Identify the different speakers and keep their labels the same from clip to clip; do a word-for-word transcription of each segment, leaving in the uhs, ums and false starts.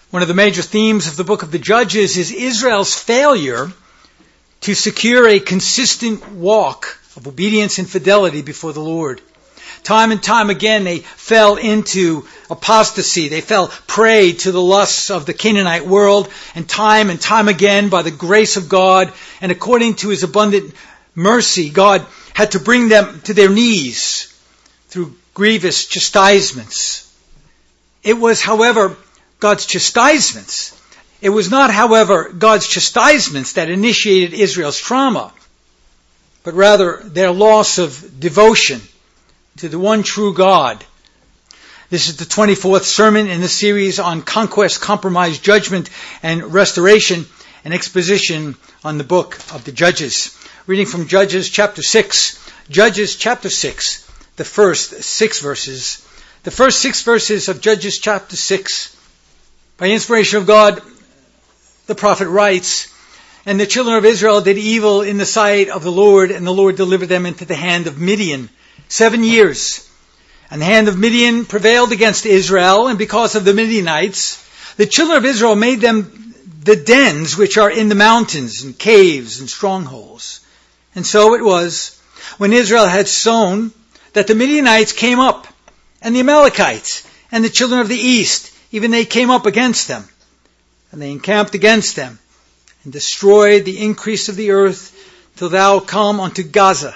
Speaker 1: One of the major themes of the book of the Judges is Israel's failure to secure a consistent walk of obedience and fidelity before the Lord. Time and time again they fell into apostasy. They fell prey to the lusts of the Canaanite world. And time and time again, by the grace of God and according to His abundant mercy, God had to bring them to their knees through grievous chastisements. It was, however, God's chastisements. It was not, however, God's chastisements that initiated Israel's trauma, but rather their loss of devotion to the one true God. This is the twenty-fourth sermon in the series on conquest, compromise, judgment, and restoration, an exposition on the book of the Judges. Reading from Judges chapter six. Judges chapter six, the first six verses. The first six verses of Judges chapter six. By inspiration of God, the prophet writes, "And the children of Israel did evil in the sight of the Lord, and the Lord delivered them into the hand of Midian seven years. And the hand of Midian prevailed against Israel, and because of the Midianites, the children of Israel made them the dens which are in the mountains, and caves, and strongholds. And so it was, when Israel had sown, that the Midianites came up, and the Amalekites, and the children of the east, even they came up against them. And they encamped against them, and destroyed the increase of the earth, till thou come unto Gaza,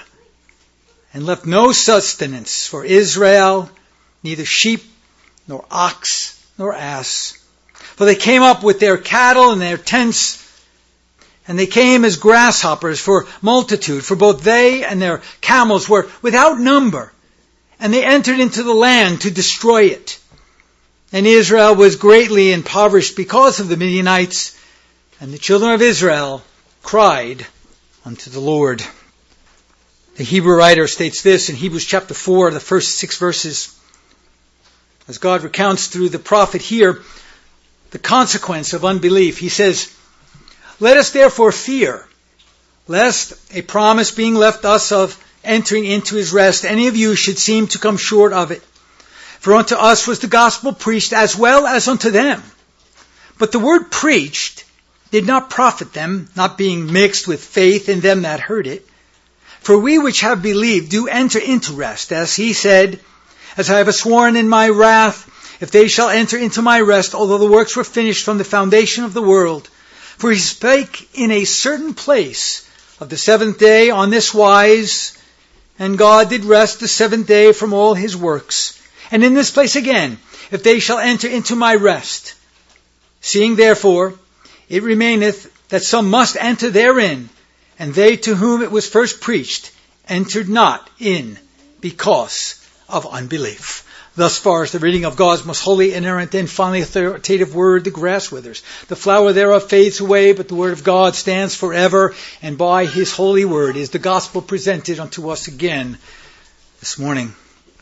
Speaker 1: and left no sustenance for Israel, neither sheep, nor ox, nor ass. For they came up with their cattle and their tents, and they came as grasshoppers for multitude, for both they and their camels were without number, and they entered into the land to destroy it. And Israel was greatly impoverished because of the Midianites, and the children of Israel cried unto the Lord." The Hebrew writer states this in Hebrews chapter four, the first six verses. As God recounts through the prophet here the consequence of unbelief, he says, "Let us therefore fear, lest a promise being left us of entering into His rest, any of you should seem to come short of it. For unto us was the gospel preached as well as unto them. But the word preached did not profit them, not being mixed with faith in them that heard it. For we which have believed do enter into rest, as He said, As I have sworn in my wrath, if they shall enter into my rest, although the works were finished from the foundation of the world. For He spake in a certain place of the seventh day on this wise, and God did rest the seventh day from all His works. And in this place again, if they shall enter into my rest. Seeing therefore, it remaineth that some must enter therein, and they to whom it was first preached entered not in because of unbelief." Thus far is the reading of God's most holy, inerrant, and finally authoritative word. The grass withers, the flower thereof fades away, but the word of God stands forever, and by His holy word is the gospel presented unto us again this morning.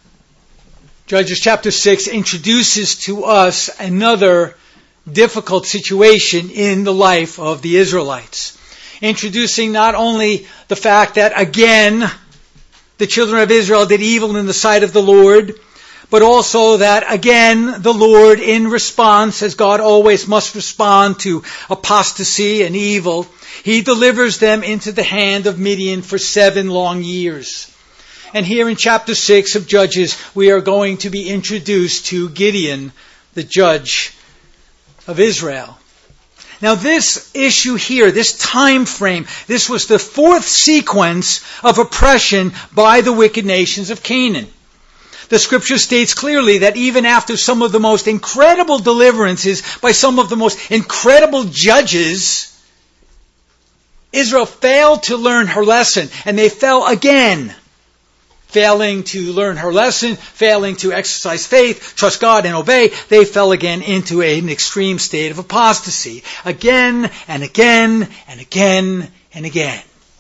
Speaker 1: Judges chapter six introduces to us another difficult situation in the life of the Israelites. Introducing not only the fact that again the children of Israel did evil in the sight of the Lord, but also that again the Lord, in response, as God always must respond to apostasy and evil, He delivers them into the hand of Midian for seven long years. And here in chapter six of Judges, we are going to be introduced to Gideon, the judge of Israel. Now this issue here, this time frame, this was the fourth sequence of oppression by the wicked nations of Canaan. The scripture states clearly that even after some of the most incredible deliverances by some of the most incredible judges, Israel failed to learn her lesson, and they fell again. Failing to learn her lesson, failing to exercise faith, trust God and obey, they fell again into an extreme state of apostasy. Again and again and again and again.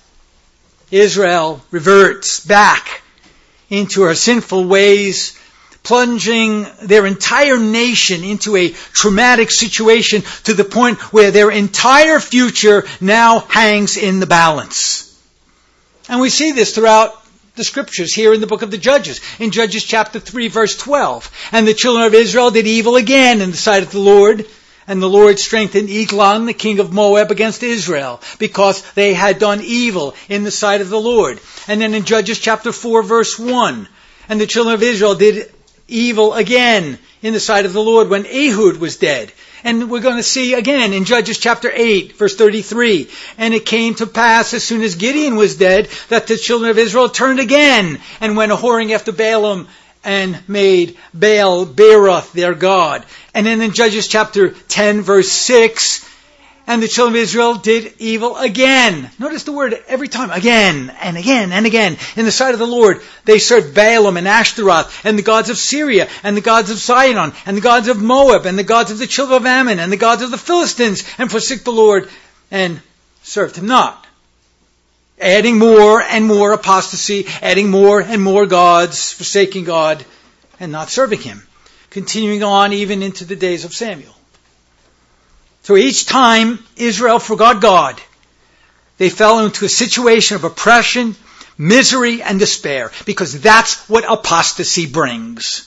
Speaker 1: Israel reverts back into her sinful ways, plunging their entire nation into a traumatic situation to the point where their entire future now hangs in the balance. And we see this throughout the scriptures here in the book of the Judges. In Judges chapter three verse twelve. "And the children of Israel did evil again in the sight of the Lord, And the Lord strengthened Eglon, the king of Moab, against Israel, because they had done evil in the sight of the Lord. And then in Judges chapter four, verse one, and the children of Israel did evil again in the sight of the Lord when Ehud was dead. And we're going to see again in Judges chapter eight, verse thirty-three. And it came to pass as soon as Gideon was dead, that the children of Israel turned again and went a-whoring after Balaam, and made Baal Beeroth their god. And then in Judges chapter ten, verse six, and the children of Israel did evil again. Notice the word every time, again, and again, and again. In the sight of the Lord, they served Balaam and Ashtaroth, and the gods of Syria, and the gods of Sidon, and the gods of Moab, and the gods of the children of Ammon, and the gods of the Philistines, and forsook the Lord, and served him not. Adding more and more apostasy, adding more and more gods, forsaking God, and not serving him. Continuing on even into the days of Samuel. So each time Israel forgot God, they fell into a situation of oppression, misery, and despair, because that's what apostasy brings.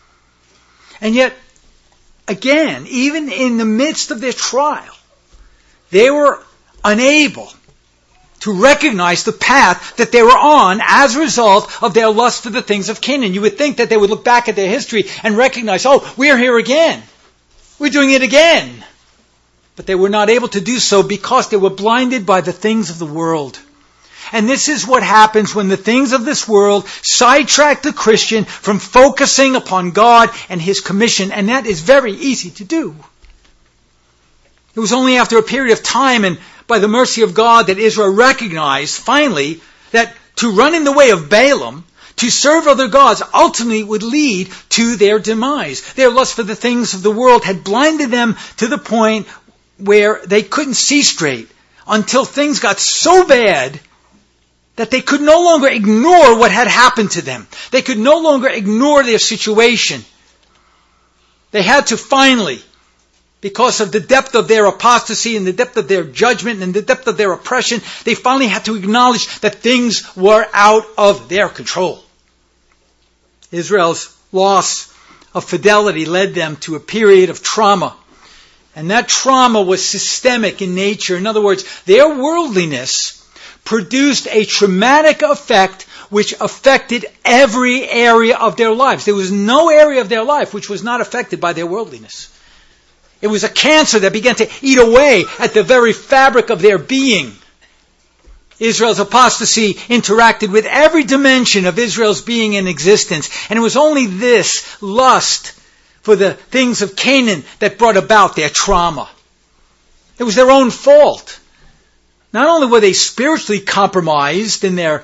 Speaker 1: And yet, again, even in the midst of their trial, they were unable to recognize the path that they were on as a result of their lust for the things of Canaan. You would think that they would look back at their history and recognize, oh, we're here again. We're doing it again. But they were not able to do so because they were blinded by the things of the world. And this is what happens when the things of this world sidetrack the Christian from focusing upon God and his commission. And that is very easy to do. It was only after a period of time and by the mercy of God that Israel recognized finally that to run in the way of Balaam, to serve other gods, ultimately would lead to their demise. Their lust for the things of the world had blinded them to the point where they couldn't see straight until things got so bad that they could no longer ignore what had happened to them. They could no longer ignore their situation. They had to finally, because of the depth of their apostasy and the depth of their judgment and the depth of their oppression, they finally had to acknowledge that things were out of their control. Israel's loss of fidelity led them to a period of trauma. And that trauma was systemic in nature. In other words, their worldliness produced a traumatic effect which affected every area of their lives. There was no area of their life which was not affected by their worldliness. It was a cancer that began to eat away at the very fabric of their being. Israel's apostasy interacted with every dimension of Israel's being and existence. And it was only this lust for the things of Canaan that brought about their trauma. It was their own fault. Not only were they spiritually compromised in their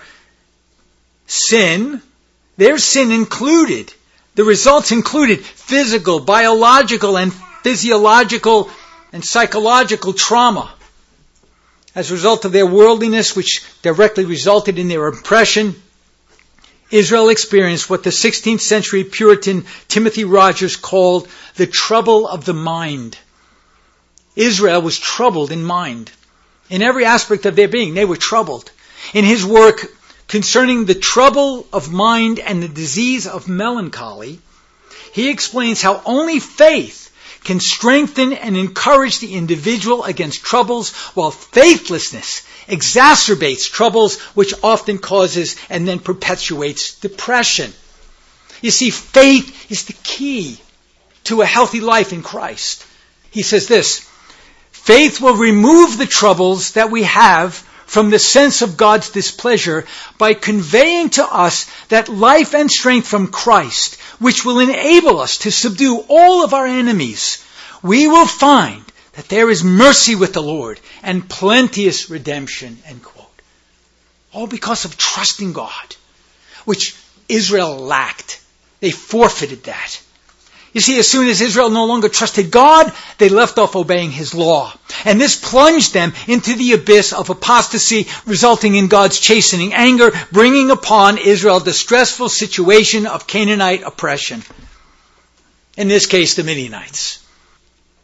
Speaker 1: sin, their sin included, the results included physical, biological, and physiological and psychological trauma. As a result of their worldliness, which directly resulted in their oppression, Israel experienced what the sixteenth century Puritan Timothy Rogers called the trouble of the mind. Israel was troubled in mind. In every aspect of their being, they were troubled. In his work concerning the trouble of mind and the disease of melancholy, he explains how only faith can strengthen and encourage the individual against troubles, while faithlessness exacerbates troubles, which often causes and then perpetuates depression. You see, faith is the key to a healthy life in Christ. He says this, faith will remove the troubles that we have from the sense of God's displeasure by conveying to us that life and strength from Christ, which will enable us to subdue all of our enemies. We will find that there is mercy with the Lord and plenteous redemption, end quote. All because of trusting God, which Israel lacked. They forfeited that. You see, as soon as Israel no longer trusted God, they left off obeying his law. And this plunged them into the abyss of apostasy, resulting in God's chastening anger, bringing upon Israel the stressful situation of Canaanite oppression. In this case, the Midianites.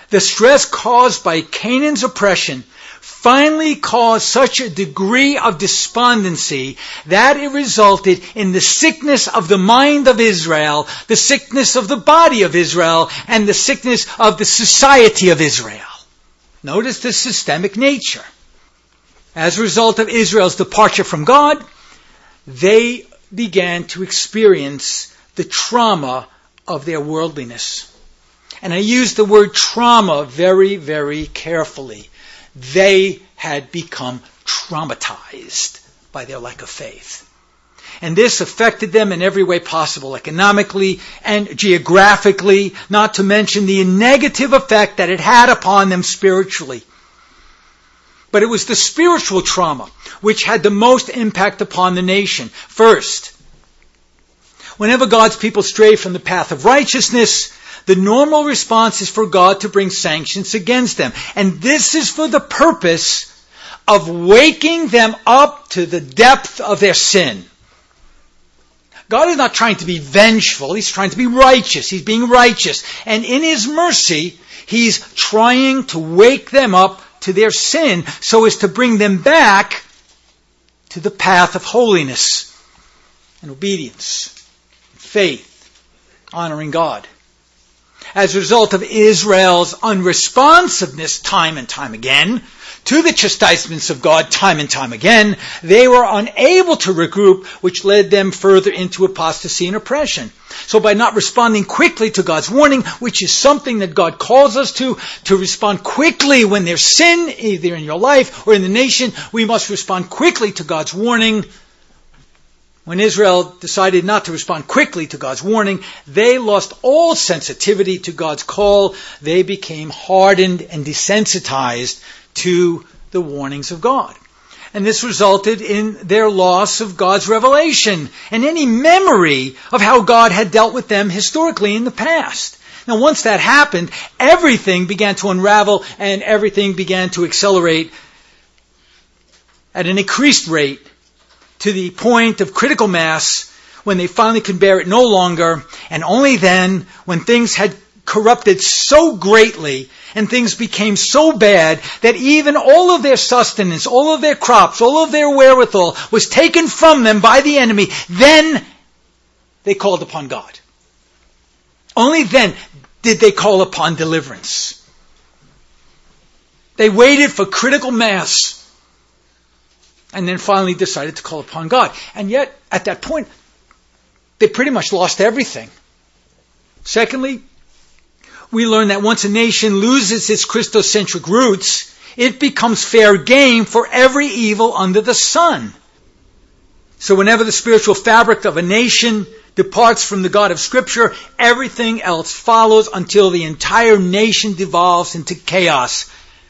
Speaker 1: The stress caused by Canaan's oppression finally caused such a degree of despondency that it resulted in the sickness of the mind of Israel, the sickness of the body of Israel, and the sickness of the society of Israel. Notice the systemic nature. As a result of Israel's departure from God, they began to experience the trauma of their worldliness. And I use the word trauma very, very carefully. They had become traumatized by their lack of faith. And this affected them in every way possible, economically and geographically, not to mention the negative effect that it had upon them spiritually. But it was the spiritual trauma which had the most impact upon the nation. First, whenever God's people stray from the path of righteousness, the normal response is for God to bring sanctions against them. And this is for the purpose of waking them up to the depth of their sin. God is not trying to be vengeful. He's trying to be righteous. He's being righteous. And in His mercy, He's trying to wake them up to their sin so as to bring them back to the path of holiness and obedience, faith, honoring God. As a result of Israel's unresponsiveness time and time again to the chastisements of God time and time again, they were unable to regroup, which led them further into apostasy and oppression. So by not responding quickly to God's warning, which is something that God calls us to, to respond quickly when there's sin, either in your life or in the nation, we must respond quickly to God's warning. When Israel decided not to respond quickly to God's warning, they lost all sensitivity to God's call. They became hardened and desensitized to the warnings of God. And this resulted in their loss of God's revelation and any memory of how God had dealt with them historically in the past. Now, once that happened, everything began to unravel and everything began to accelerate at an increased rate, to the point of critical mass when they finally could bear it no longer, and only then, when things had corrupted so greatly and things became so bad that even all of their sustenance, all of their crops, all of their wherewithal was taken from them by the enemy, then they called upon God. Only then did they call upon deliverance. They waited for critical mass and then finally decided to call upon God. And yet, at that point, they pretty much lost everything. Secondly, we learn that once a nation loses its Christocentric roots, it becomes fair game for every evil under the sun. So whenever the spiritual fabric of a nation departs from the God of Scripture, everything else follows until the entire nation devolves into chaos.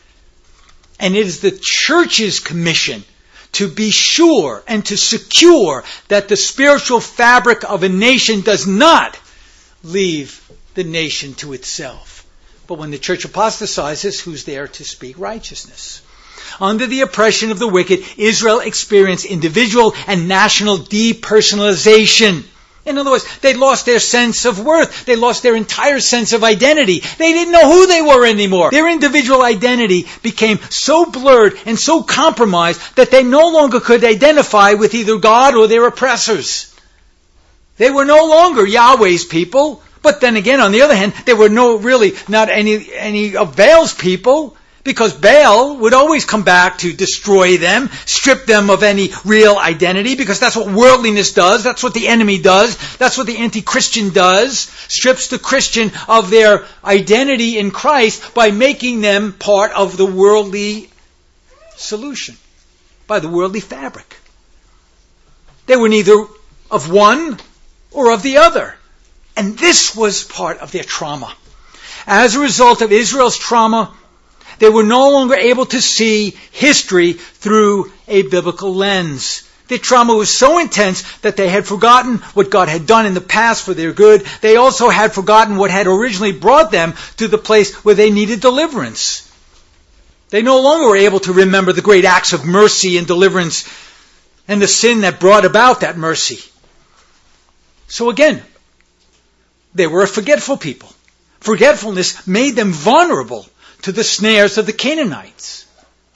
Speaker 1: And it is the church's commission to be sure and to secure that the spiritual fabric of a nation does not leave the nation to itself. But when the church apostatizes, who's there to speak righteousness? Under the oppression of the wicked, Israel experienced individual and national depersonalization. In other words, they lost their sense of worth. They lost their entire sense of identity. They didn't know who they were anymore. Their individual identity became so blurred and so compromised that they no longer could identify with either God or their oppressors. They were no longer Yahweh's people. But then again, on the other hand, they were no really not any any of Baal's people, because Baal would always come back to destroy them, strip them of any real identity, because that's what worldliness does, that's what the enemy does, that's what the anti-Christian does, strips the Christian of their identity in Christ by making them part of the worldly solution, by the worldly fabric. They were neither of one or of the other. And this was part of their trauma. As a result of Israel's trauma, they were no longer able to see history through a biblical lens. Their trauma was so intense that they had forgotten what God had done in the past for their good. They also had forgotten what had originally brought them to the place where they needed deliverance. They no longer were able to remember the great acts of mercy and deliverance and the sin that brought about that mercy. So again, they were a forgetful people. forgetfulness made them vulnerable to the snares of the Canaanites.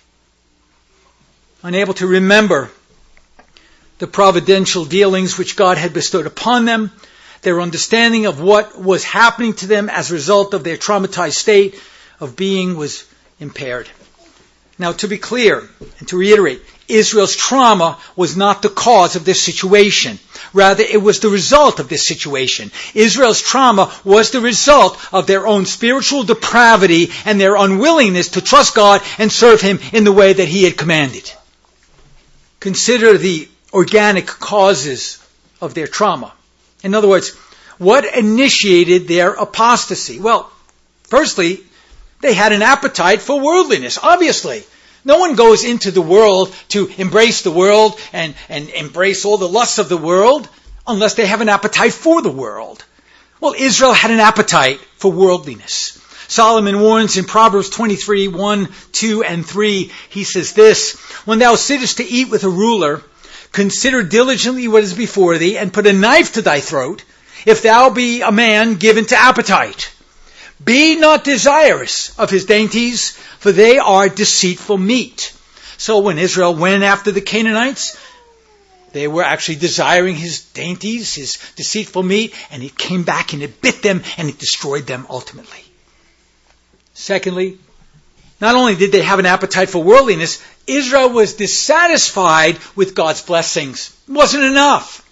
Speaker 1: Unable to remember the providential dealings which God had bestowed upon them, their understanding of what was happening to them as a result of their traumatized state of being was impaired. Now, to be clear and to reiterate, Israel's trauma was not the cause of this situation. Rather, it was the result of this situation. Israel's trauma was the result of their own spiritual depravity and their unwillingness to trust God and serve Him in the way that He had commanded. Consider the organic causes of their trauma. In other words, what initiated their apostasy? Well, firstly, they had an appetite for worldliness, obviously. No one goes into the world to embrace the world and, and embrace all the lusts of the world unless they have an appetite for the world. Well, Israel had an appetite for worldliness. Solomon warns in Proverbs twenty-three, one, two, and three, he says this, "When thou sittest to eat with a ruler, consider diligently what is before thee, and put a knife to thy throat, if thou be a man given to appetite. Be not desirous of his dainties, for they are deceitful meat." So when Israel went after the Canaanites, they were actually desiring his dainties, his deceitful meat, and it came back and it bit them and it destroyed them ultimately. Secondly, not only did they have an appetite for worldliness, Israel was dissatisfied with God's blessings. It wasn't enough.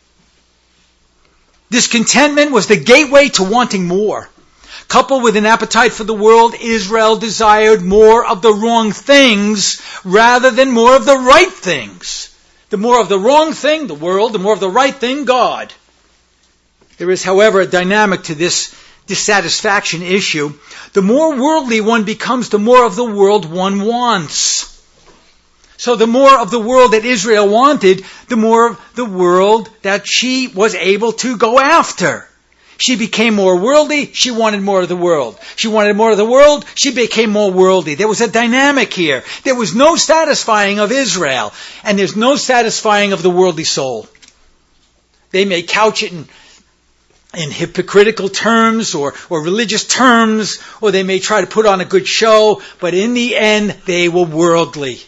Speaker 1: Discontentment was the gateway to wanting more. Coupled with an appetite for the world, Israel desired more of the wrong things rather than more of the right things. The more of the wrong thing, the world, the more of the right thing, God. There is, however, a dynamic to this dissatisfaction issue. The more worldly one becomes, the more of the world one wants. So the more of the world that Israel wanted, the more of the world that she was able to go after. She became more worldly, she wanted more of the world. She wanted more of the world, she became more worldly. There was a dynamic here. There was no satisfying of Israel, and there's no satisfying of the worldly soul. They may couch it in, in hypocritical terms or, or religious terms, or they may try to put on a good show, but in the end, they were worldly.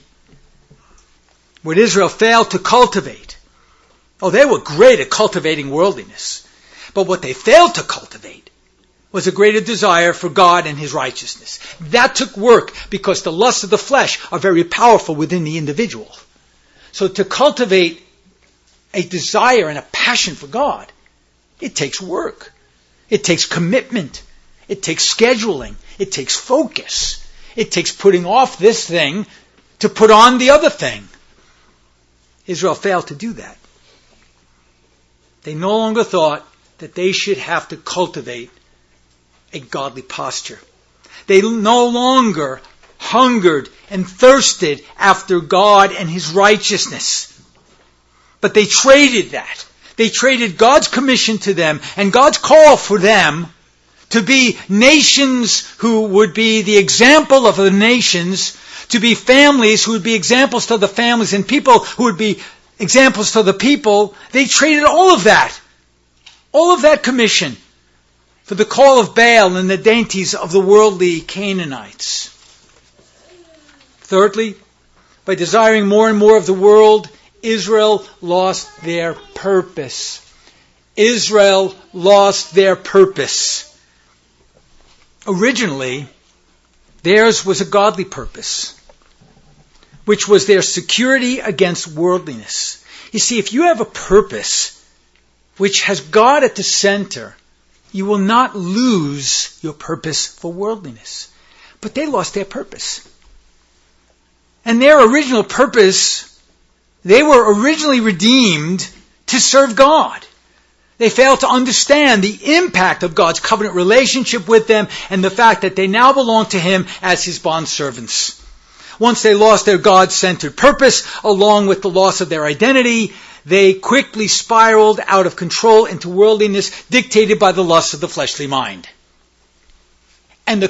Speaker 1: What Israel failed to cultivate, oh, they were great at cultivating worldliness. But what they failed to cultivate was a greater desire for God and His righteousness. That took work because the lusts of the flesh are very powerful within the individual. So to cultivate a desire and a passion for God, it takes work. It takes commitment. It takes scheduling. It takes focus. It takes putting off this thing to put on the other thing. Israel failed to do that. They no longer thought that they should have to cultivate a godly posture. They no longer hungered and thirsted after God and His righteousness. But they traded that. They traded God's commission to them and God's call for them to be nations who would be the example of the nations, to be families who would be examples to the families, and people who would be examples to the people. They traded all of that. All of that commission for the call of Baal and the dainties of the worldly Canaanites. Thirdly, by desiring more and more of the world, Israel lost their purpose. Israel lost their purpose. Originally, theirs was a godly purpose, which was their security against worldliness. You see, if you have a purpose which has God at the center, you will not lose your purpose for worldliness. But they lost their purpose. And their original purpose, they were originally redeemed to serve God. They failed to understand the impact of God's covenant relationship with them and the fact that they now belong to Him as His bondservants. Once they lost their God-centered purpose, along with the loss of their identity, they quickly spiraled out of control into worldliness dictated by the lusts of the fleshly mind. And the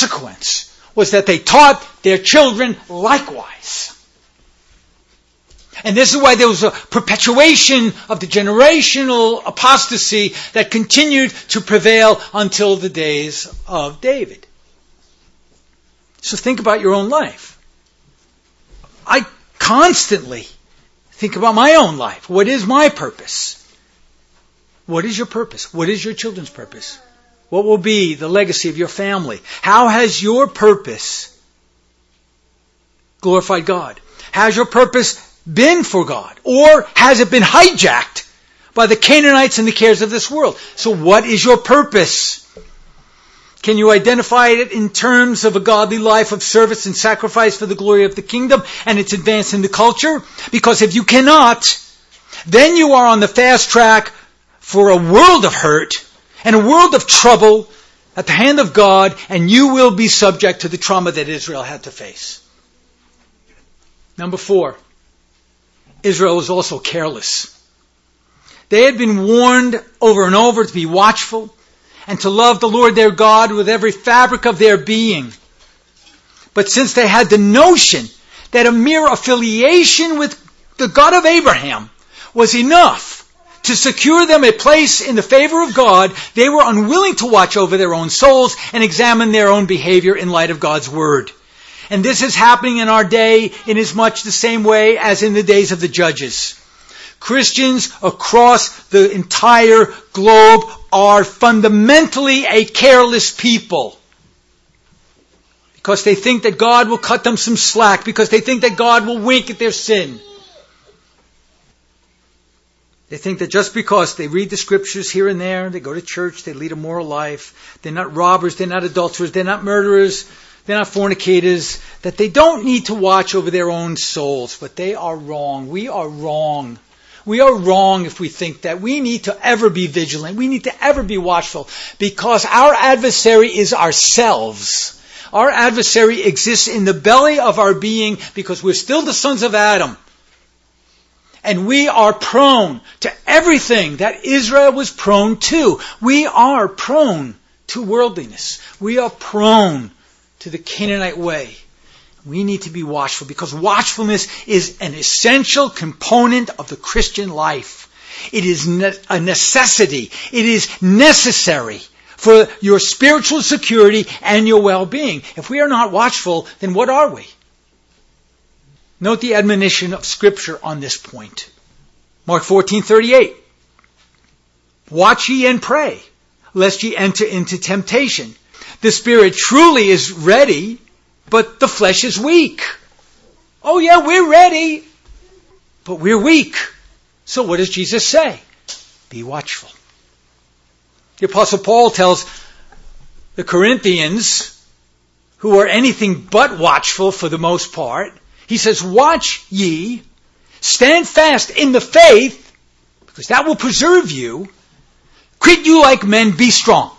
Speaker 1: consequence was that they taught their children likewise. And this is why there was a perpetuation of the generational apostasy that continued to prevail until the days of David. So think about your own life. I constantly think about my own life. What is my purpose? What is your purpose? What is your children's purpose? What will be the legacy of your family? How has your purpose glorified God? Has your purpose been for God? Or has it been hijacked by the Canaanites and the cares of this world? So what is your purpose? Can you identify it in terms of a godly life of service and sacrifice for the glory of the kingdom and its advance in the culture? Because if you cannot, then you are on the fast track for a world of hurt and a world of trouble at the hand of God, and you will be subject to the trauma that Israel had to face. Number four, Israel was also careless. They had been warned over and over to be watchful and to love the Lord their God with every fabric of their being. But since they had the notion that a mere affiliation with the God of Abraham was enough to secure them a place in the favor of God, they were unwilling to watch over their own souls and examine their own behavior in light of God's Word. And this is happening in our day in as much the same way as in the days of the judges. Christians across the entire globe are fundamentally a careless people. Because they think that God will cut them some slack. Because they think that God will wink at their sin. They think that just because they read the scriptures here and there, they go to church, they lead a moral life, they're not robbers, they're not adulterers, they're not murderers, they're not fornicators, that they don't need to watch over their own souls. But they are wrong. We are wrong. We are wrong if we think that. We need to ever be vigilant. We need to ever be watchful, because our adversary is ourselves. Our adversary exists in the belly of our being because we're still the sons of Adam. And we are prone to everything that Israel was prone to. We are prone to worldliness. We are prone to the Canaanite way. We need to be watchful, because watchfulness is an essential component of the Christian life. It is a necessity. It is necessary for your spiritual security and your well-being. If we are not watchful, then what are we? Note the admonition of Scripture on this point. Mark fourteen thirty-eight. Watch ye and pray, lest ye enter into temptation. The spirit truly is ready, but the flesh is weak. Oh yeah, we're ready, but we're weak. So what does Jesus say? Be watchful. The Apostle Paul tells the Corinthians, who are anything but watchful for the most part, he says, watch ye, stand fast in the faith, because that will preserve you. Quit you like men, be strong.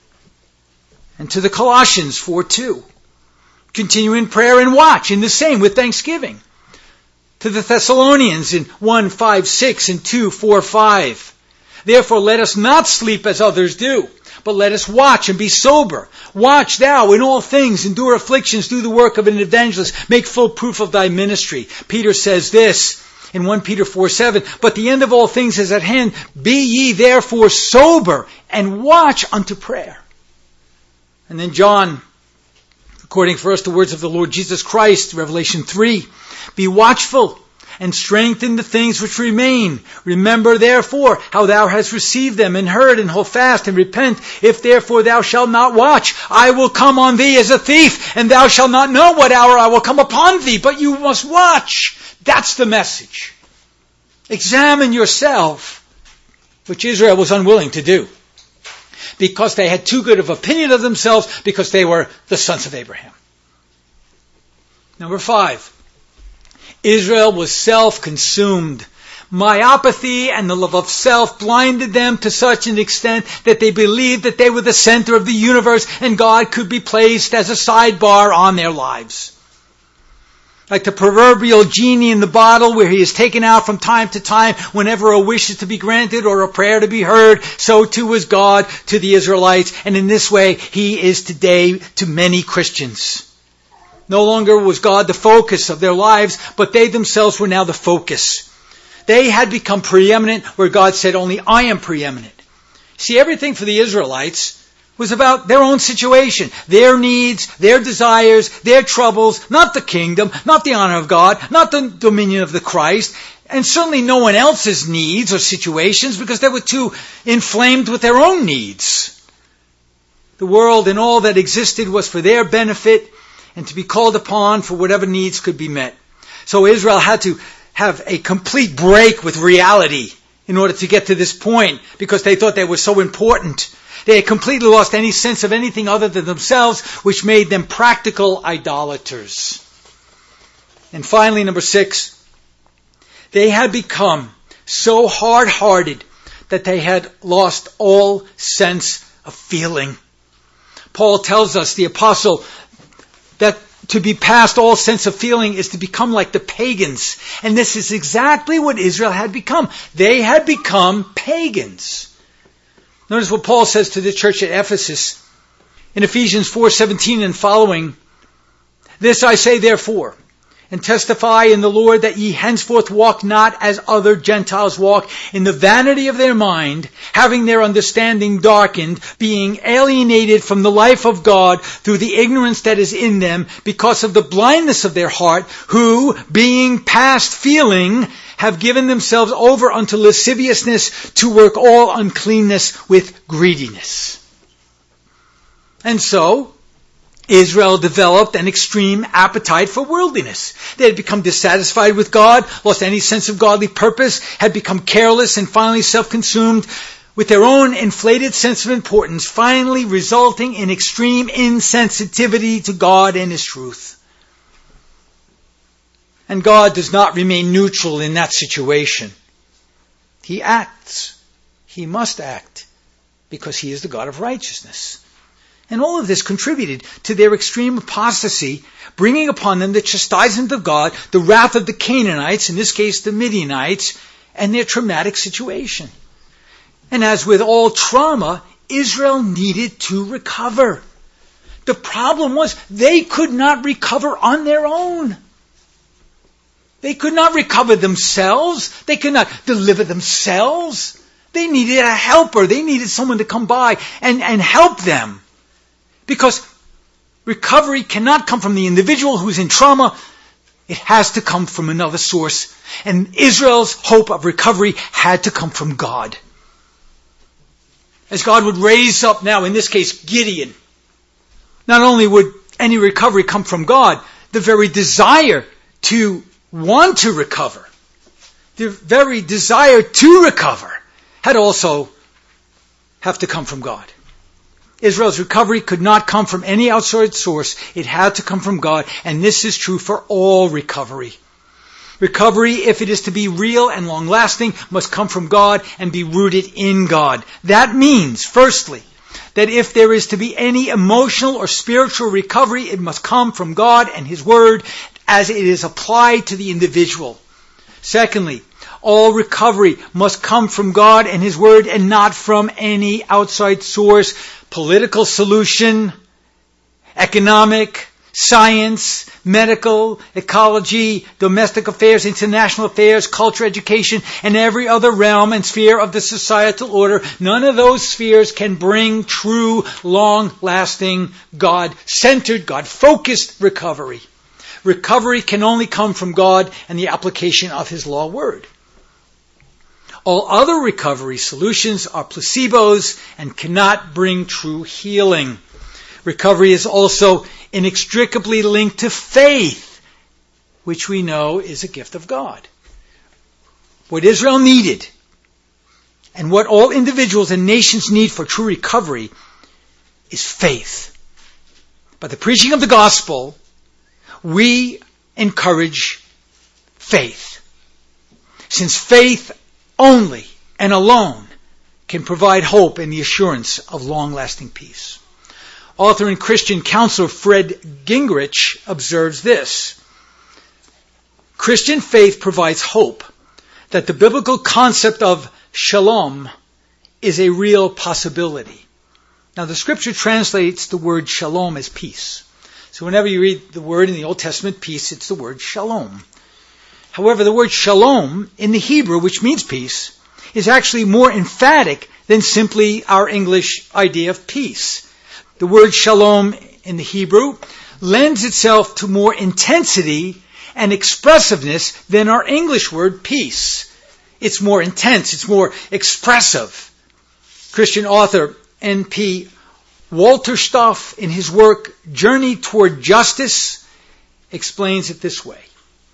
Speaker 1: And to the Colossians four two, continue in prayer and watch, in the same with thanksgiving. To the Thessalonians in one five six and two four five, therefore let us not sleep as others do, but let us watch and be sober. Watch thou in all things, endure afflictions, do the work of an evangelist, make full proof of thy ministry. Peter says this in First Peter four seven, but the end of all things is at hand. Be ye therefore sober and watch unto prayer. And then John, according first to the words of the Lord Jesus Christ, Revelation three, be watchful and strengthen the things which remain. Remember therefore how thou hast received them and heard, and hold fast and repent. If therefore thou shalt not watch, I will come on thee as a thief, and thou shalt not know what hour I will come upon thee. But you must watch. That's the message. Examine yourself, which Israel was unwilling to do, because they had too good of opinion of themselves, because they were the sons of Abraham. Number five. Israel was self-consumed. Myopathy and the love of self blinded them to such an extent that they believed that they were the center of the universe and God could be placed as a sidebar on their lives. Like the proverbial genie in the bottle, where he is taken out from time to time whenever a wish is to be granted or a prayer to be heard, so too was God to the Israelites. And in this way, he is today to many Christians. No longer was God the focus of their lives, but they themselves were now the focus. They had become preeminent where God said, only I am preeminent. See, everything for the Israelites was about their own situation, their needs, their desires, their troubles, not the kingdom, not the honor of God, not the dominion of the Christ, and certainly no one else's needs or situations, because they were too inflamed with their own needs. The world and all that existed was for their benefit and to be called upon for whatever needs could be met. So Israel had to have a complete break with reality in order to get to this point, because they thought they were so important. They had completely lost any sense of anything other than themselves, which made them practical idolaters. And finally, number six, they had become so hard-hearted that they had lost all sense of feeling. Paul tells us, the apostle, that to be past all sense of feeling is to become like the pagans. And this is exactly what Israel had become. They had become pagans. Notice what Paul says to the church at Ephesus in Ephesians four seventeen and following. This I say therefore, and testify in the Lord, that ye henceforth walk not as other Gentiles walk, in the vanity of their mind, having their understanding darkened, being alienated from the life of God through the ignorance that is in them, because of the blindness of their heart, who, being past feeling, have given themselves over unto lasciviousness, to work all uncleanness with greediness. And so, Israel developed an extreme appetite for worldliness. They had become dissatisfied with God, lost any sense of godly purpose, had become careless and finally self-consumed with their own inflated sense of importance, finally resulting in extreme insensitivity to God and His truth. And God does not remain neutral in that situation. He acts. He must act, because He is the God of righteousness. And all of this contributed to their extreme apostasy, bringing upon them the chastisement of God, the wrath of the Canaanites, in this case the Midianites, and their traumatic situation. And as with all trauma, Israel needed to recover. The problem was they could not recover on their own. They could not recover themselves. They could not deliver themselves. They needed a helper. They needed someone to come by and, and help them. Because recovery cannot come from the individual who's in trauma. It has to come from another source. And Israel's hope of recovery had to come from God. As God would raise up now, in this case, Gideon, not only would any recovery come from God, the very desire to want to recover, the very desire to recover, had also have to come from God. Israel's recovery could not come from any outside source. It had to come from God, and this is true for all recovery. Recovery, if it is to be real and long-lasting, must come from God and be rooted in God. That means, firstly, that if there is to be any emotional or spiritual recovery, it must come from God and His Word as it is applied to the individual. Secondly, all recovery must come from God and His Word and not from any outside source, political solution, economic, science, medical, ecology, domestic affairs, international affairs, culture, education, and every other realm and sphere of the societal order. None of those spheres can bring true, long-lasting, God-centered, God-focused recovery. Recovery can only come from God and the application of His law word. All other recovery solutions are placebos and cannot bring true healing. Recovery is also inextricably linked to faith, which we know is a gift of God. What Israel needed, and what all individuals and nations need for true recovery, is faith. By the preaching of the gospel, we encourage faith. Since faith only and alone can provide hope and the assurance of long-lasting peace. Author and Christian counselor Fred Gingrich observes this: Christian faith provides hope that the biblical concept of shalom is a real possibility. Now, the scripture translates the word shalom as peace. So whenever you read the word in the Old Testament, peace, it's the word shalom. However, the word shalom in the Hebrew, which means peace, is actually more emphatic than simply our English idea of peace. The word shalom in the Hebrew lends itself to more intensity and expressiveness than our English word peace. It's more intense, it's more expressive. Christian author N P Walterstoff, in his work Journey Toward Justice, explains it this way.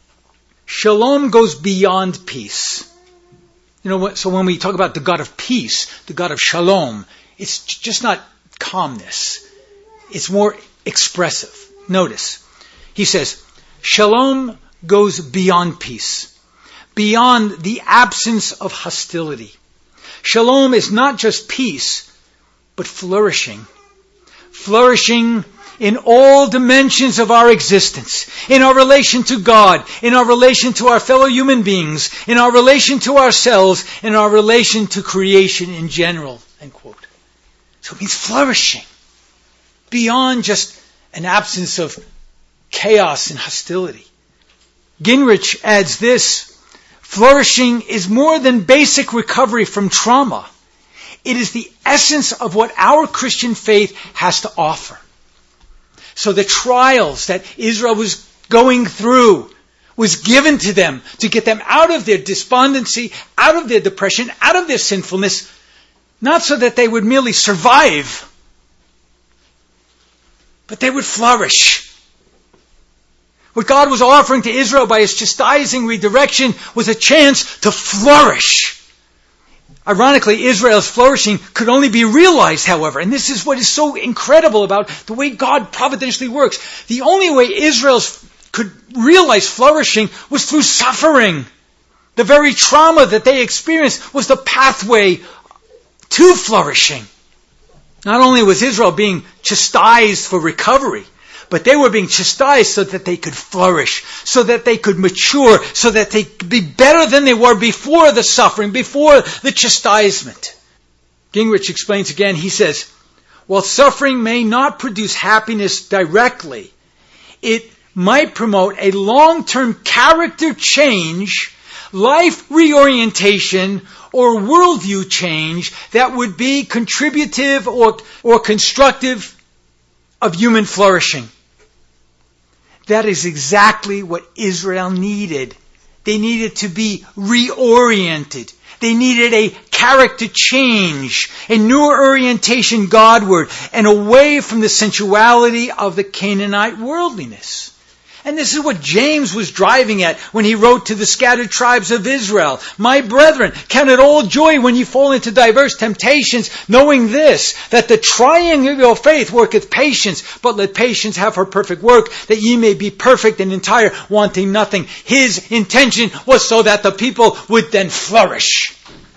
Speaker 1: Shalom goes beyond peace. You know, so when we talk about the God of peace, the God of shalom, it's just not calmness. It's more expressive. Notice, he says, shalom goes beyond peace, beyond the absence of hostility. Shalom is not just peace, but flourishing. Flourishing in all dimensions of our existence, in our relation to God, in our relation to our fellow human beings, in our relation to ourselves, in our relation to creation in general, end quote. So it means flourishing beyond just an absence of chaos and hostility. Gingrich adds this, flourishing is more than basic recovery from trauma. It is the essence of what our Christian faith has to offer. So the trials that Israel was going through was given to them to get them out of their despondency, out of their depression, out of their sinfulness, not so that they would merely survive, but they would flourish. What God was offering to Israel by his chastising redirection was a chance to flourish. Ironically, Israel's flourishing could only be realized, however, and this is what is so incredible about the way God providentially works. The only way Israel could realize flourishing was through suffering. The very trauma that they experienced was the pathway to flourishing. Not only was Israel being chastised for recovery, but they were being chastised so that they could flourish, so that they could mature, so that they could be better than they were before the suffering, before the chastisement. Gingrich explains again, he says, while suffering may not produce happiness directly, it might promote a long-term character change, life reorientation, or worldview change that would be contributive or, or constructive of human flourishing. That is exactly what Israel needed. They needed to be reoriented. They needed a character change, a new orientation Godward, and away from the sensuality of the Canaanite worldliness. And this is what James was driving at when he wrote to the scattered tribes of Israel. My brethren, count it all joy when you fall into diverse temptations, knowing this, that the trying of your faith worketh patience, but let patience have her perfect work, that ye may be perfect and entire, wanting nothing. His intention was so that the people would then flourish.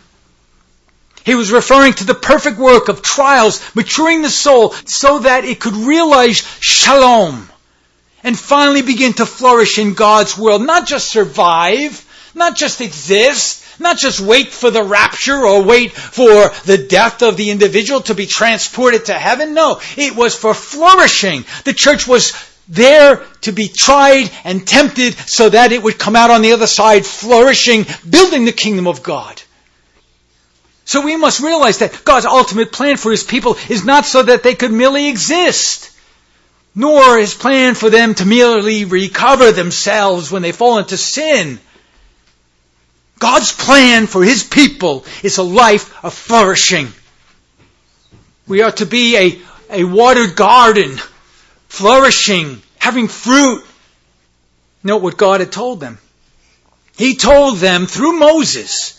Speaker 1: He was referring to the perfect work of trials, maturing the soul so that it could realize shalom. And finally begin to flourish in God's world. Not just survive, not just exist, not just wait for the rapture or wait for the death of the individual to be transported to heaven. No, it was for flourishing. The church was there to be tried and tempted so that it would come out on the other side flourishing, building the kingdom of God. So we must realize that God's ultimate plan for his people is not so that they could merely exist, nor his plan for them to merely recover themselves when they fall into sin. God's plan for his people is a life of flourishing. We are to be a, a watered garden, flourishing, having fruit. Note what God had told them. He told them through Moses.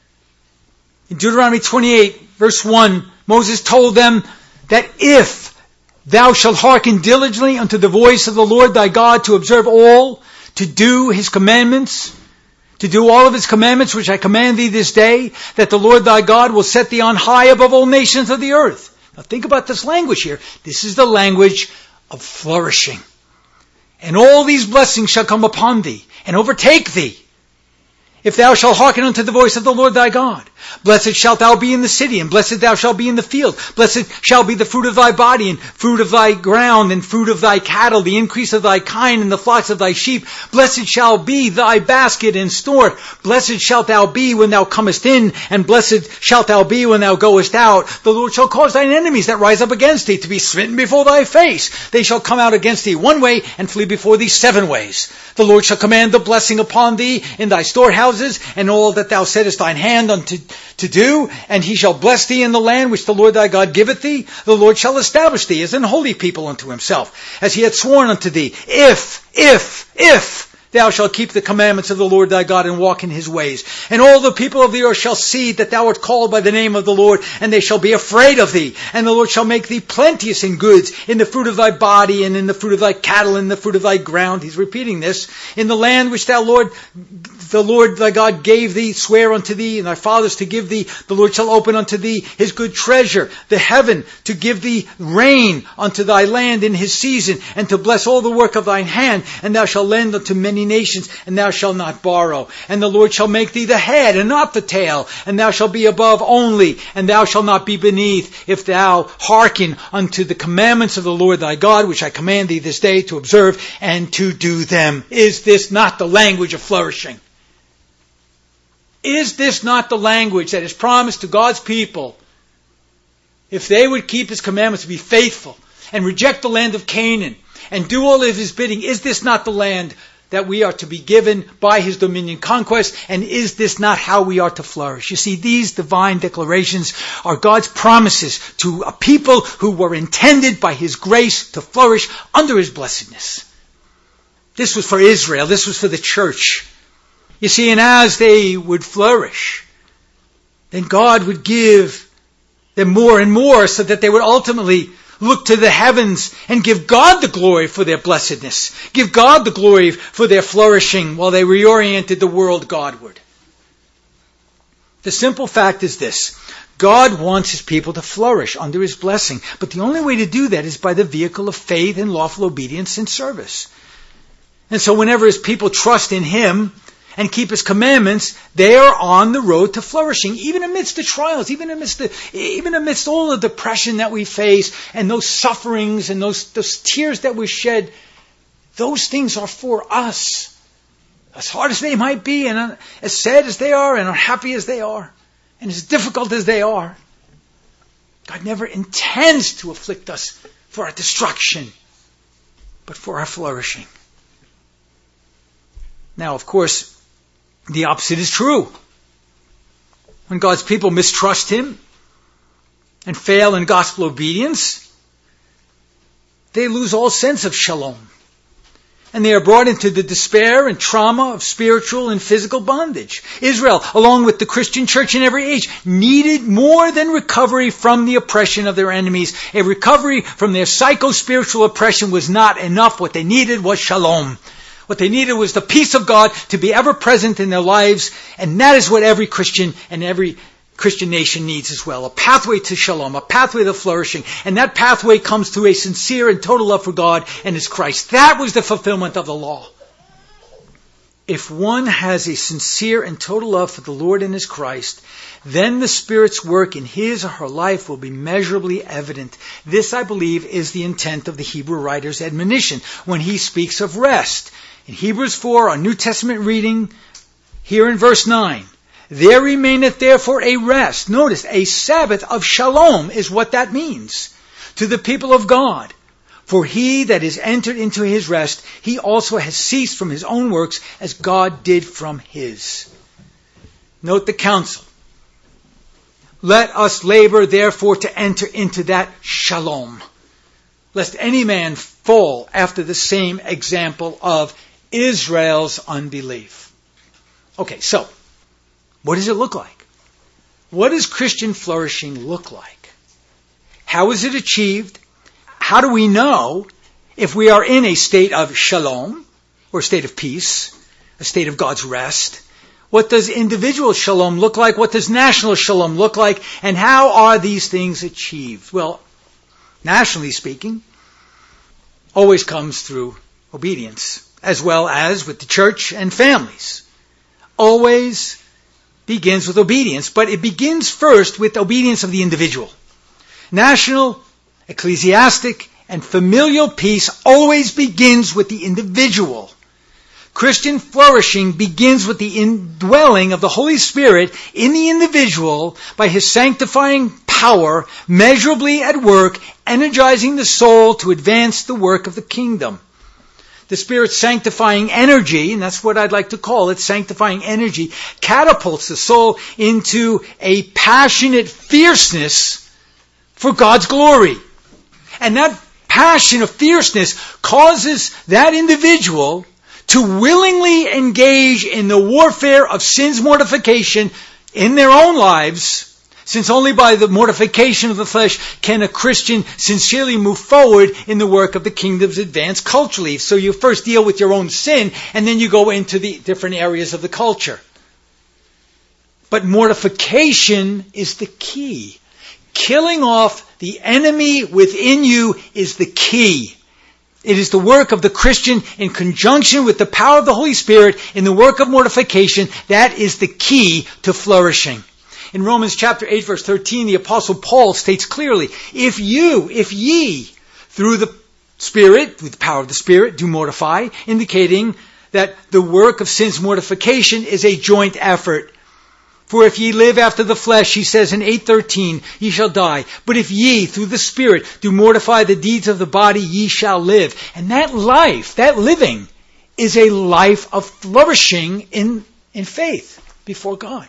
Speaker 1: In Deuteronomy twenty-eight, verse one, Moses told them that if thou shalt hearken diligently unto the voice of the Lord thy God to observe all, to do his commandments, to do all of his commandments which I command thee this day, that the Lord thy God will set thee on high above all nations of the earth. Now think about this language here. This is the language of flourishing. And all these blessings shall come upon thee and overtake thee, if thou shalt hearken unto the voice of the Lord thy God. Blessed shalt thou be in the city, and blessed thou shalt be in the field. Blessed shall be the fruit of thy body, and fruit of thy ground, and fruit of thy cattle, the increase of thy kind, and the flocks of thy sheep. Blessed shall be thy basket and store. Blessed shalt thou be when thou comest in, and blessed shalt thou be when thou goest out. The Lord shall cause thine enemies that rise up against thee to be smitten before thy face. They shall come out against thee one way, and flee before thee seven ways. The Lord shall command the blessing upon thee in thy storehouses, and all that thou settest thine hand unto to do, and he shall bless thee in the land which the Lord thy God giveth thee. The Lord shall establish thee as an holy people unto himself, as he hath sworn unto thee, if, if, if thou shalt keep the commandments of the Lord thy God and walk in his ways. And all the people of the earth shall see that thou art called by the name of the Lord, and they shall be afraid of thee. And the Lord shall make thee plenteous in goods, in the fruit of thy body, and in the fruit of thy cattle, and in the fruit of thy ground. He's repeating this. In the land which thou, Lord, the Lord thy God gave thee, swear unto thee, and thy fathers to give thee, the Lord shall open unto thee his good treasure, the heaven, to give thee rain unto thy land in his season, and to bless all the work of thine hand. And thou shalt lend unto many nations, and thou shalt not borrow. And the Lord shall make thee the head, and not the tail, and thou shalt be above only, and thou shalt not be beneath, if thou hearken unto the commandments of the Lord thy God, which I command thee this day to observe and to do them. Is this not the language of flourishing? Is this not the language that is promised to God's people if they would keep his commandments, to be faithful and reject the land of Canaan and do all of his bidding? Is this not the land that we are to be given by his dominion conquest? And is this not how we are to flourish? You see, these divine declarations are God's promises to a people who were intended by his grace to flourish under his blessedness. This was for Israel. This was for the church. You see, and as they would flourish, then God would give them more and more, so that they would ultimately look to the heavens and give God the glory for their blessedness. Give God the glory for their flourishing while they reoriented the world Godward. The simple fact is this: God wants his people to flourish under his blessing. But the only way to do that is by the vehicle of faith and lawful obedience and service. And so whenever his people trust in him and keep his commandments, they are on the road to flourishing, even amidst the trials, even amidst the, even amidst all the depression that we face, and those sufferings and those, those tears that we shed. Those things are for us. As hard as they might be, and as sad as they are, and unhappy as they are, and as difficult as they are, God never intends to afflict us for our destruction, but for our flourishing. Now, of course, the opposite is true. When God's people mistrust him and fail in gospel obedience, they lose all sense of shalom. And they are brought into the despair and trauma of spiritual and physical bondage. Israel, along with the Christian church in every age, needed more than recovery from the oppression of their enemies. A recovery from their psycho-spiritual oppression was not enough. What they needed was shalom. What they needed was the peace of God to be ever present in their lives, and that is what every Christian and every Christian nation needs as well. A pathway to shalom, a pathway to flourishing, and that pathway comes through a sincere and total love for God and his Christ. That was the fulfillment of the law. If one has a sincere and total love for the Lord and his Christ, then the Spirit's work in his or her life will be measurably evident. This, I believe, is the intent of the Hebrew writer's admonition when he speaks of rest. In Hebrews four, our New Testament reading, here in verse nine, there remaineth therefore a rest. Notice, a Sabbath of shalom is what that means to the people of God. For he that is entered into his rest, he also has ceased from his own works as God did from his. Note the counsel. Let us labor therefore to enter into that shalom, lest any man fall after the same example of Israel's unbelief. Okay, so, what does it look like? What does Christian flourishing look like? How is it achieved? How do we know if we are in a state of shalom, or a state of peace, a state of God's rest? What does individual shalom look like? What does national shalom look like? And how are these things achieved? Well, nationally speaking, always comes through obedience, as well as with the church and families. always begins with obedience, but it begins first with obedience of the individual. National, ecclesiastic, and familial peace always begins with the individual. Christian flourishing begins with the indwelling of the Holy Spirit in the individual by His sanctifying power measurably at work, energizing the soul to advance the work of the kingdom. The Spirit's sanctifying energy, and that's what I'd like to call it, sanctifying energy, catapults the soul into a passionate fierceness for God's glory. And that passion of fierceness causes that individual to willingly engage in the warfare of sin's mortification in their own lives, since only by the mortification of the flesh can a Christian sincerely move forward in the work of the kingdom's advance culturally. So you first deal with your own sin, and then you go into the different areas of the culture. But mortification is the key. Killing off the enemy within you is the key. It is the work of the Christian in conjunction with the power of the Holy Spirit in the work of mortification. That is the key to flourishing. In Romans chapter eight, verse thirteen, the Apostle Paul states clearly, if you, if ye, through the Spirit, through the power of the Spirit, do mortify, indicating that the work of sin's mortification is a joint effort. For if ye live after the flesh, he says in eight thirteen, ye shall die. But if ye, through the Spirit, do mortify the deeds of the body, ye shall live. And that life, that living, is a life of flourishing in, in faith before God.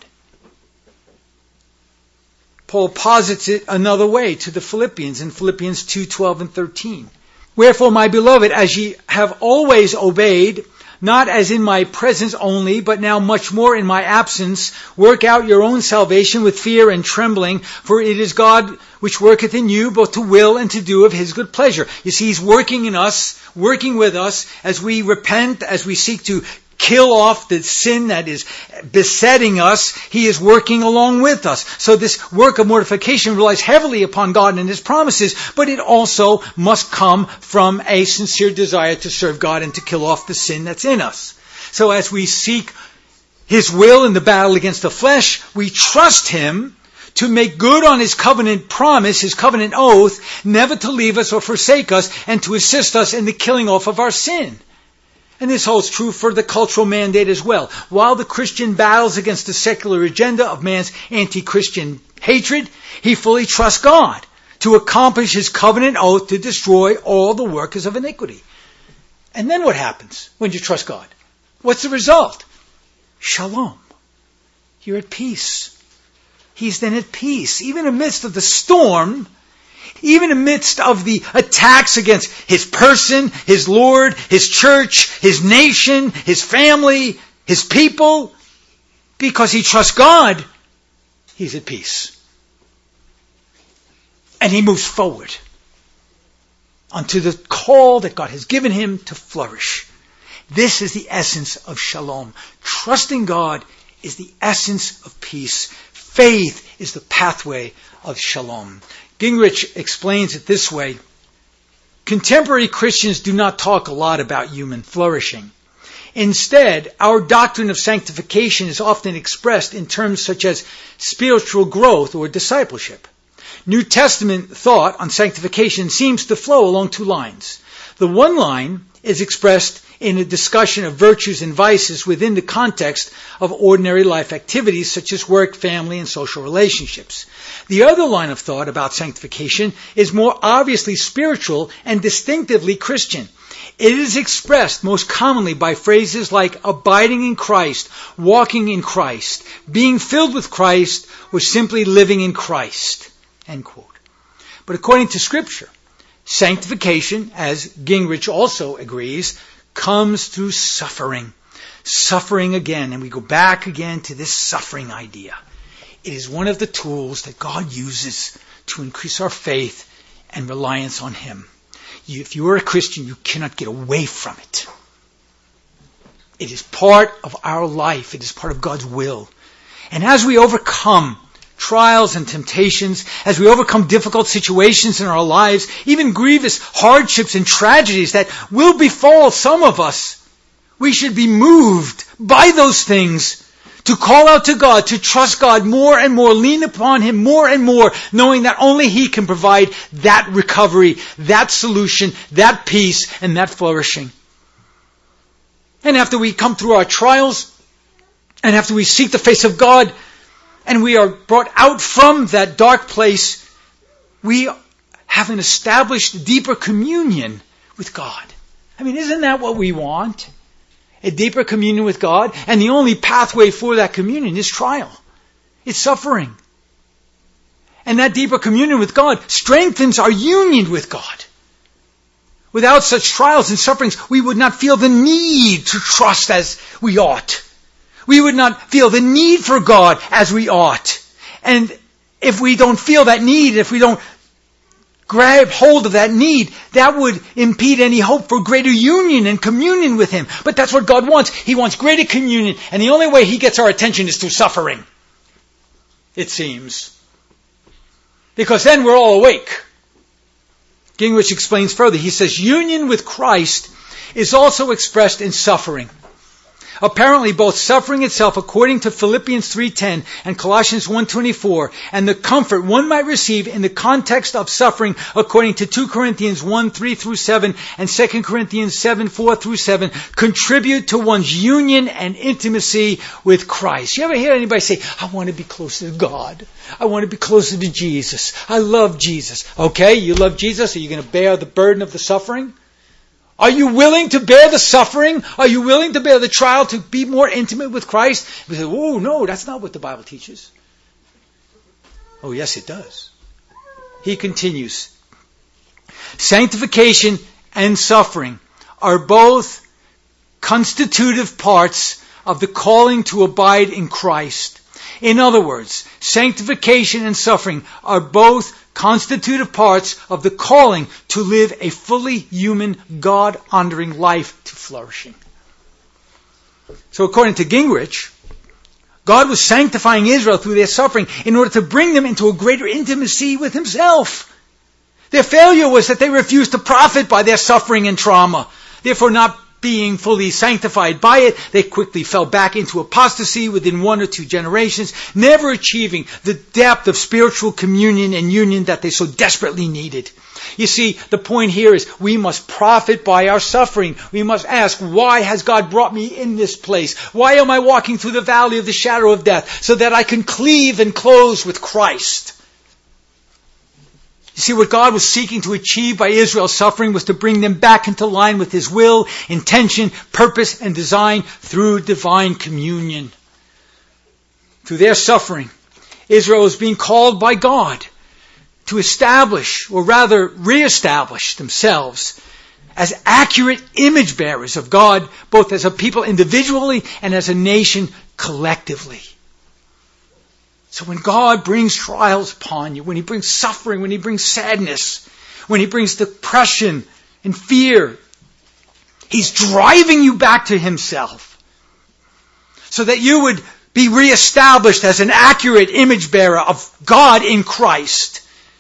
Speaker 1: Paul posits it another way to the Philippians in Philippians two, twelve and thirteen. Wherefore, my beloved, as ye have always obeyed, not as in my presence only, but now much more in my absence, work out your own salvation with fear and trembling, for it is God which worketh in you both to will and to do of His good pleasure. You see, He's working in us, working with us as we repent, as we seek to kill off the sin that is besetting us. He is working along with us. So this work of mortification relies heavily upon God and His promises, but it also must come from a sincere desire to serve God and to kill off the sin that's in us. So as we seek His will in the battle against the flesh, we trust Him to make good on His covenant promise, His covenant oath, never to leave us or forsake us, and to assist us in the killing off of our sin. And this holds true for the cultural mandate as well. While the Christian battles against the secular agenda of man's anti-Christian hatred, he fully trusts God to accomplish His covenant oath to destroy all the workers of iniquity. And then what happens when you trust God? What's the result? Shalom. You're at peace. He's then at peace. Even amidst of the storm, even amidst of the attacks against His person, His Lord, His church, His nation, His family, His people, because he trusts God, he's at peace. And he moves forward unto the call that God has given him to flourish. This is the essence of shalom. Trusting God is the essence of peace. Faith is the pathway of shalom. Gingrich explains it this way. Contemporary Christians do not talk a lot about human flourishing. Instead, our doctrine of sanctification is often expressed in terms such as spiritual growth or discipleship. New Testament thought on sanctification seems to flow along two lines. The one line is expressed in a discussion of virtues and vices within the context of ordinary life activities such as work, family, and social relationships. The other line of thought about sanctification is more obviously spiritual and distinctively Christian. It is expressed most commonly by phrases like abiding in Christ, walking in Christ, being filled with Christ, or simply living in Christ. End quote. But according to Scripture, sanctification, as Gingrich also agrees, comes through suffering. Suffering again, and we go back again to this suffering idea. It is one of the tools that God uses to increase our faith and reliance on Him. You, if you are a Christian, you cannot get away from it. It is part of our life. It is part of God's will. And as we overcome trials and temptations, as we overcome difficult situations in our lives, even grievous hardships and tragedies that will befall some of us, we should be moved by those things to call out to God, to trust God more and more, lean upon Him more and more, knowing that only He can provide that recovery, that solution, that peace, and that flourishing. And after we come through our trials, and after we seek the face of God, and we are brought out from that dark place, we have an established deeper communion with God. I mean, isn't that what we want? A deeper communion with God. And the only pathway for that communion is trial. It's suffering. And that deeper communion with God strengthens our union with God. Without such trials and sufferings, we would not feel the need to trust as we ought. We would not feel the need for God as we ought. And if we don't feel that need, if we don't grab hold of that need, that would impede any hope for greater union and communion with Him. But that's what God wants. He wants greater communion. And the only way He gets our attention is through suffering, it seems. Because then we're all awake. Gingrich explains further. He says, union with Christ is also expressed in suffering. Apparently, both suffering itself, according to Philippians three ten and Colossians one twenty-four, and the comfort one might receive in the context of suffering, according to two Corinthians one three through seven and Second Corinthians seven four through seven, contribute to one's union and intimacy with Christ. You ever hear anybody say, I want to be closer to God. I want to be closer to Jesus. I love Jesus. Okay, you love Jesus. Are you going to bear the burden of the suffering? Are you willing to bear the suffering? Are you willing to bear the trial to be more intimate with Christ? We say, oh, no, that's not what the Bible teaches. Oh, yes, it does. He continues. Sanctification and suffering are both constitutive parts of the calling to abide in Christ. In other words, sanctification and suffering are both constitutive parts of the calling to live a fully human, God-honoring life to flourishing. So according to Gingrich, God was sanctifying Israel through their suffering in order to bring them into a greater intimacy with Himself. Their failure was that they refused to profit by their suffering and trauma. Therefore, not being fully sanctified by it, they quickly fell back into apostasy within one or two generations, never achieving the depth of spiritual communion and union that they so desperately needed. You see, the point here is we must profit by our suffering. We must ask, why has God brought me in this place? Why am I walking through the valley of the shadow of death? So that I can cleave and close with Christ. You see, what God was seeking to achieve by Israel's suffering was to bring them back into line with His will, intention, purpose, and design through divine communion. Through their suffering, Israel was being called by God to establish, or rather reestablish themselves as accurate image bearers of God, both as a people individually and as a nation collectively. So when God brings trials upon you, when He brings suffering, when He brings sadness, when He brings depression and fear, He's driving you back to Himself so that you would be reestablished as an accurate image bearer of God in Christ.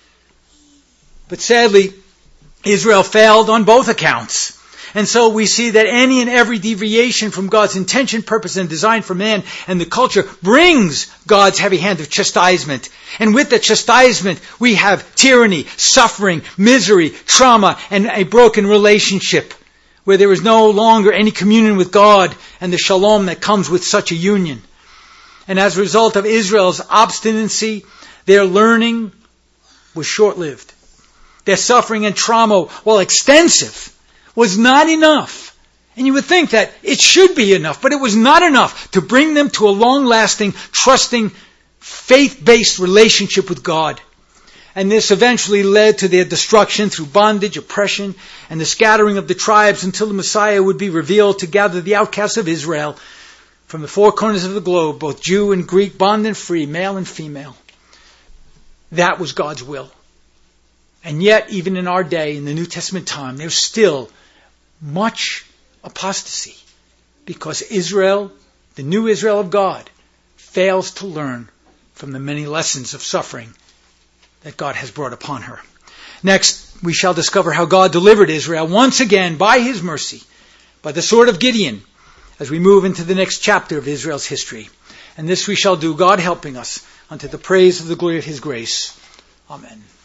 Speaker 1: But sadly, Israel failed on both accounts. And so we see that any and every deviation from God's intention, purpose, and design for man and the culture brings God's heavy hand of chastisement. And with the chastisement, we have tyranny, suffering, misery, trauma, and a broken relationship where there is no longer any communion with God and the shalom that comes with such a union. And as a result of Israel's obstinacy, their learning was short-lived. Their suffering and trauma, while extensive, was not enough. And you would think that it should be enough, but it was not enough to bring them to a long-lasting, trusting, faith-based relationship with God. And this eventually led to their destruction through bondage, oppression, and the scattering of the tribes until the Messiah would be revealed to gather the outcasts of Israel from the four corners of the globe, both Jew and Greek, bond and free, male and female. That was God's will. And yet, even in our day, in the New Testament time, there's still much apostasy because Israel, the new Israel of God, fails to learn from the many lessons of suffering that God has brought upon her. Next, we shall discover how God delivered Israel once again by His mercy, by the sword of Gideon, as we move into the next chapter of Israel's history. And this we shall do, God helping us, unto the praise of the glory of his grace. Amen.